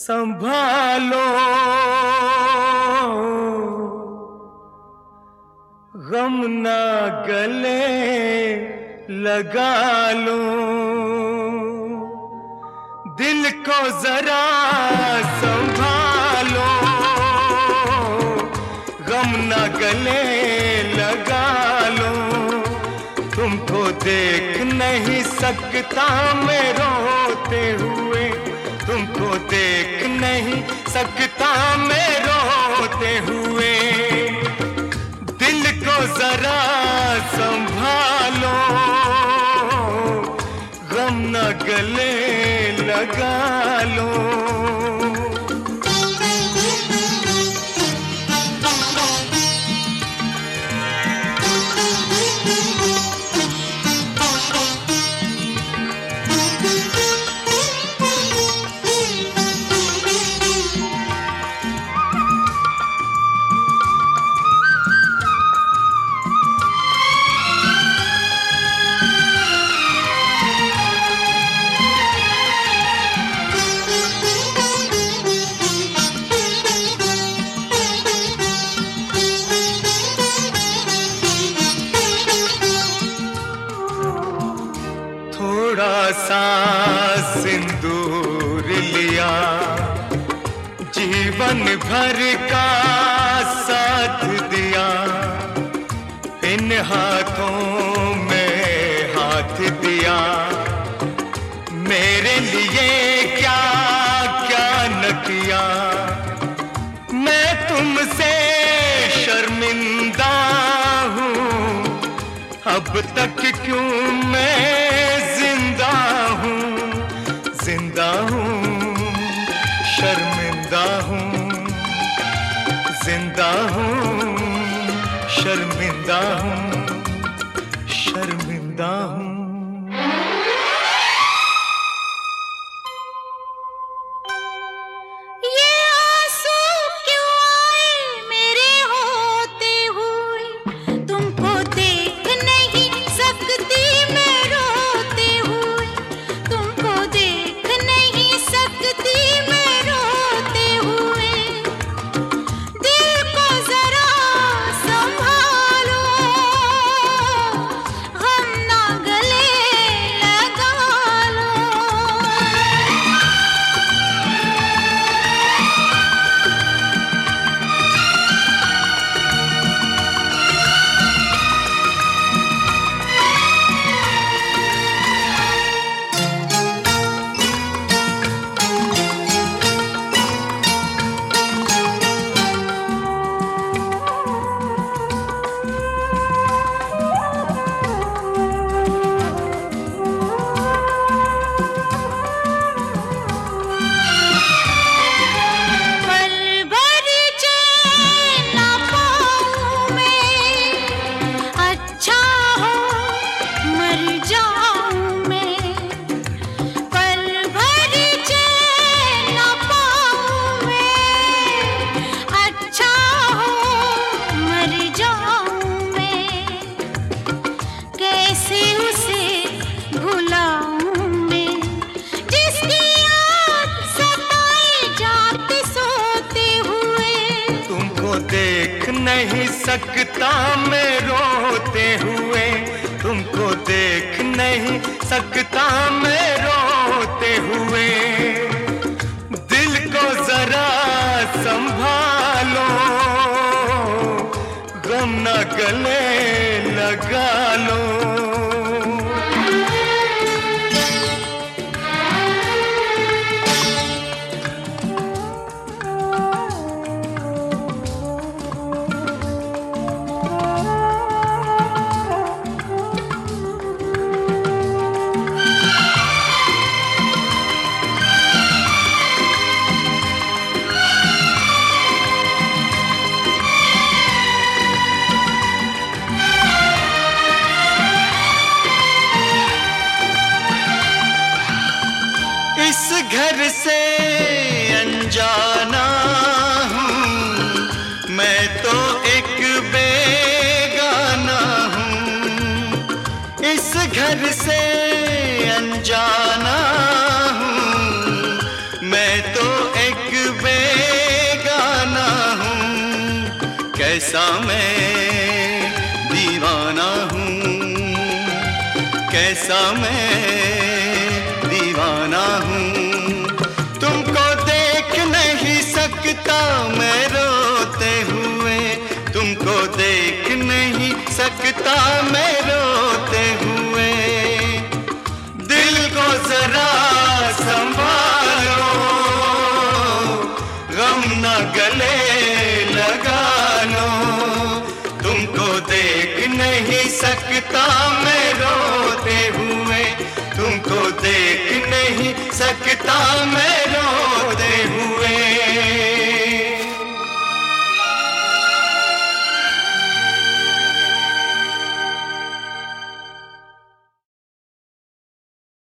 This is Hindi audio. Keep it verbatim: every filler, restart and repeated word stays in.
संभालो गम ना गले लगा लो, दिल को जरा संभालो गम ना गले लगा लो। तुमको देख नहीं सकता मैं रोते हुए, तुमको देख नहीं सकता मैं रोते हुए। दिल को जरा संभालो गम न गले लगा लो। थोड़ा सा सिंदूर लिया, जीवन भर का साथ दिया, इन हाथों में हाथ दिया। मेरे लिए क्या क्या न किया, मैं तुमसे शर्मिंदा हूँ। अब तक क्यों मैं जिंदा हूँ, जिंदा हूँ, शर्मिंदा हूँ, जिंदा हूँ, शर्मिंदा हूँ, शर्मिंदा हूँ। देख नहीं सकता मैं रोते हुए, तुमको देख नहीं सकता मैं रोते हुए। दिल को जरा संभालो गम न गले लगा लो। इस घर से अनजाना हूँ मैं तो एक बेगाना हूँ। इस घर से अनजाना हूँ मैं तो एक कैसा मैं दीवाना हूँ, कैसा मैं दीवाना हूँ। तुमको देख नहीं सकता मैं रोते हुए, तुमको देख नहीं सकता मैं रोते हुए। दिल को जरा संभालो, गम न गले लगा लो। तुमको देख नहीं सकता मैं रोते हुए, तुमको देख नहीं सकता मैं